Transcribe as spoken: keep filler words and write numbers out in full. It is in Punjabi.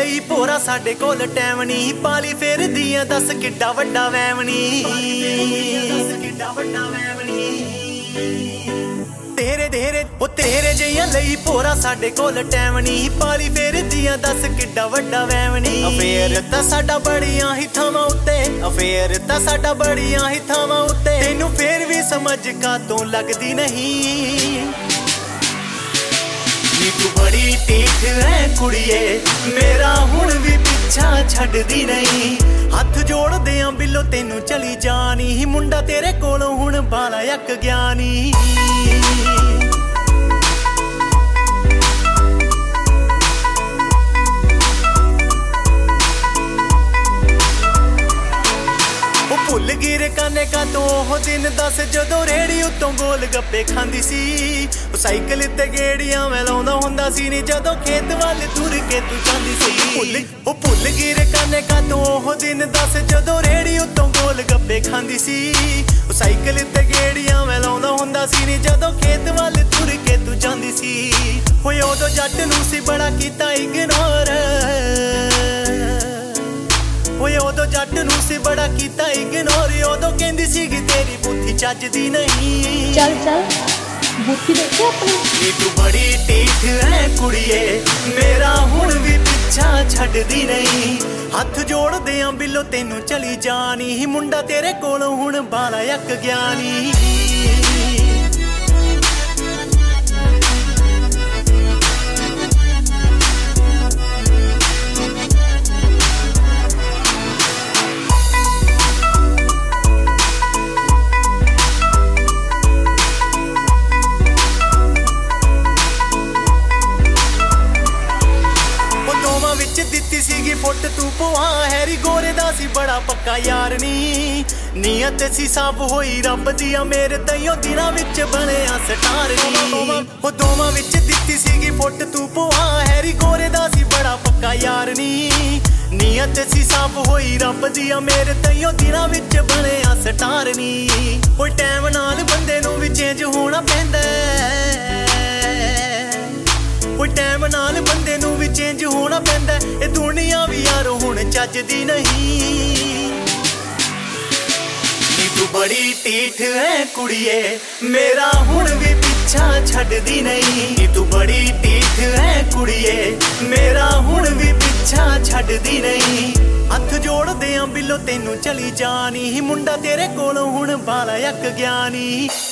ਲਈ ਭੋਰਾ ਸਾਡੇ ਕੋਲ ਟਾਈਮ ਨਹੀਂ। ਪਾਲੀ ਫੇਰਦੀਆਂ ਦੱਸ ਕਿੱਡਾ ਵੱਡਾ ਵਹਿਮ ਨੀ, ਦੱਸ ਕਿੱਡਾ ਵੱਡਾ ਵਹਿਮ ਨੀ। ਤੇਰੇ ਤੇਰੇ ਉਹ ਤੇਰੇ ਜਿਹੀਆਂ ਲਈ ਭੋਰਾ ਸਾਡੇ ਕੋਲ ਟਾਈਮ ਨਹੀਂ। ਪਾਲੀ ਫੇਰਦੀਆਂ ਦੱਸ ਕਿੱਡਾ ਵੱਡਾ ਵਹਿਮ ਨੀ। ਅਫੇਅਰ ਤਾਂ ਸਾਡਾ ਬੜੀਆਂ ਹੀ ਥਾਵਾਂ ਉੱਤੇ, ਅਫੇਅਰ ਤਾਂ ਸਾਡਾ ਬੜੀਆਂ ਹੀ ਥਾਵਾਂ ਉੱਤੇ। ਤੈਨੂੰ ਫੇਰ ਵੀ ਸਮਝ ਕਾਤੋਂ ਲੱਗਦੀ ਨਹੀਂ। ਨੀ ਤੂੰ ਬੜੀ ਢੀਠ ਐ ਕੁੜੀਏ, ਮੇਰਾ ਹੁਣ ਵੀ ਪਿੱਛਾ ਛੱਡਦੀ ਨਹੀਂ। ਹੱਥ ਜੋੜਦੇ ਆਂ ਬਿੱਲੋ ਤੈਨੂੰ ਚਲੀ ਜਾਣੀ। ਮੁੰਡਾ ਤੇਰੇ ਕੋਲੋਂ ਹੁਣ ਬਾਲਾ ਅੱਕ ਗਿਆ ਨੀ। ਭੁੱਲ ਗਈ ਰੇ ਕਾਨੇ ਕਾ ਤੂੰ ਉਹ ਦਿਨ ਦੱਸ, ਜਦੋਂ ਰੇੜੀ ਉੱਤੋਂ ਗੋਲ ਗੱਪੇ ਖਾਂਦੀ ਸੀ। ਉਹ ਸਾਈਕਲ ਤੇ ਗੇੜੀਆਂ ਮੈਂ ਲਾਉਂਦਾ ਹੁੰਦਾ ਸੀ ਨੀ, ਜਦੋਂ ਖੇਤ ਵੱਲ ਤੁਰ ਕੇ ਤੂੰ ਜਾਂਦੀ ਸੀ। ਭੁੱਲ ਉਹ ਭੁੱਲ ਗਈ ਰੇ ਕਾਨੇ ਕਾ ਤੂੰ ਉਹ ਦਿਨ ਦੱਸ, ਜਦੋਂ ਰੇੜੀ ਉੱਤੋਂ ਗੋਲ ਗੱਪੇ ਖਾਂਦੀ ਸੀ। ਉਹ ਸਾਈਕਲ ਤੇ ਗੇੜੀਆਂ ਮੈਂ ਲਾਉਂਦਾ ਹੁੰਦਾ ਸੀ ਨੀ, ਜਦੋਂ ਖੇਤ ਵੱਲ ਤੁਰ ਕੇ ਤੂੰ ਜਾਂਦੀ ਸੀ। ਹੋਏ ਉਦੋਂ ਜੱਟ ਨੂੰ ਸੀ ਬੜਾ ਕੀਤਾ ਇਗਨੋਰ, ਹੋਏ ਉਦੋਂ ਜੱਟ ਨੂੰ ਸੀ ਬੜਾ ਕੀਤਾ ਇਗਨੋਰ। ਉਦੋਂ ਕਹਿੰਦੀ ਸੀਗੀ ਤੇਰੀ ਬੁੱਧੀ ਚੱਜਦੀ ਨਹੀਂ। ਚੱਲ ਚੱਲ ਬੁੱਧੀ ਦੇਖੇ ਆਪਣੀ। ਨੀ ਤੂੰ ਬੜੀ ਢੀਠ ਐ ਕੁੜੀਏ, ਮੇਰਾ ਹੁਣ ਵੀ ਪਿੱਛਾ ਛੱਡਦੀ ਨਹੀਂ। ਹੱਥ ਜੋੜਦੇ ਆਂ ਬਿੱਲੋ ਤੈਨੂੰ ਚਲੀ ਜਾਣੀ। ਮੁੰਡਾ ਤੇਰੇ ਕੋਲੋਂ ਹੁਣ ਬਾਲਾ ਅੱਕ ਗਿਆ ਨੀ। ਦਿੱਤੀ ਸੀਗੀ ਫੁੱਟ ਤੂੰ ਪਵਾ, ਹੈਰੀ ਗੋਰੇ ਦਾ ਸੀ ਬੜਾ ਪੱਕਾ ਯਾਰ ਨੀ। ਨੀਅਤ ਸੀ ਸਾਫ਼ ਹੋਈ ਰੱਬ ਦੀ ਆ, ਮੇਰੇ ਤਈਓ ਦਿਨਾਂ ਵਿੱਚ ਬਣਿਆ ਸਟਾਰ ਨੀ। ਉਹ ਦੋਵਾਂ ਵਿੱਚ ਦਿੱਤੀ ਸੀਗੀ ਫੁੱਟ ਤੂੰ ਪਵਾ, ਹੈਰੀ ਗੋਰੇ ਦਾ ਸੀ ਬੜਾ ਪੱਕਾ ਯਾਰ ਨੀ। ਨੀਅਤ ਸੀ ਸਾਫ਼ ਹੋਈ ਰੱਬ ਦੀ ਆ, ਮੇਰੇ ਤਈਓ ਦਿਨਾਂ ਵਿੱਚ ਬਣਿਆ ਸਟਾਰ ਨੀ। ਕੋਈ ਟਾਈਮ ਨਾਲ ਬੰਦੇ ਨੂੰ ਵੀ ਚੇਂਜ ਹੋਣਾ ਪੈਂਦਾ, ਕੋਈ ਟਾਈਮ ਨਾਲ ਬੰਦੇ ਨੂੰ ਵੀ ਚੇਂਜ ਹੋਣਾ ਪੈਂਦਾ। ਇਹ ਦੁਨੀਆ ਵੀ ਯਾਰੋ ਹੁਣ ਚੱਜਦੀ ਨਹੀਂ। ਨੀ ਤੂੰ ਬੜੀ ਢੀਠ ਐ ਕੁੜੀਏ, ਮੇਰਾ ਹੁਣ ਵੀ ਪਿੱਛਾ ਛੱਡਦੀ ਨਹੀਂ। ਨੀ ਤੂੰ ਬੜੀ ਢੀਠ ਐ ਕੁੜੀਏ, ਮੇਰਾ ਹੁਣ ਵੀ ਪਿੱਛਾ ਛੱਡਦੀ ਨਹੀਂ। ਹੱਥ ਜੋੜਦੇ ਆਂ ਬਿੱਲੋ ਤੈਨੂੰ ਚਲੀ ਜਾਣੀ। ਮੁੰਡਾ ਤੇਰੇ ਕੋਲੋਂ ਹੁਣ ਬਾਲਾ ਅੱਕ ਗਿਆ ਨੀ।